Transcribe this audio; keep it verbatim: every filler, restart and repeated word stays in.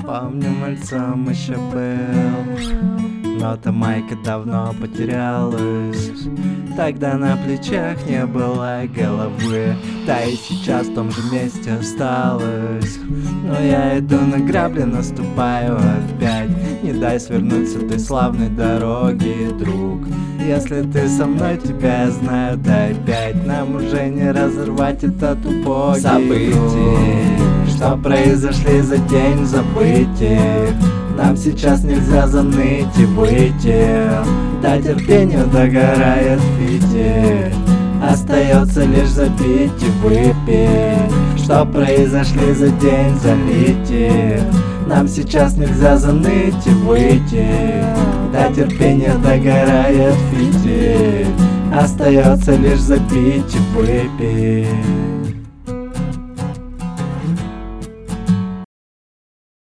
Помню, мальцом еще был, но та майка давно потерялась. Тогда на плечах не было головы, да и сейчас в том же месте осталась. Но я иду на грабли, наступаю опять. Не дай свернуть с этой славной дороги, друг. Если ты со мной, тебя я знаю, дай пять. Нам уже не разорвать этот убогий событий, что произошли за день забытий. Нам сейчас нельзя заныть и выйти, да терпению догорает фитиль. Остается лишь запить и выпить, что произошли за день залити. Нам сейчас нельзя заныть и выйти, да терпение догорает фитиль. Остается лишь запить и выпить.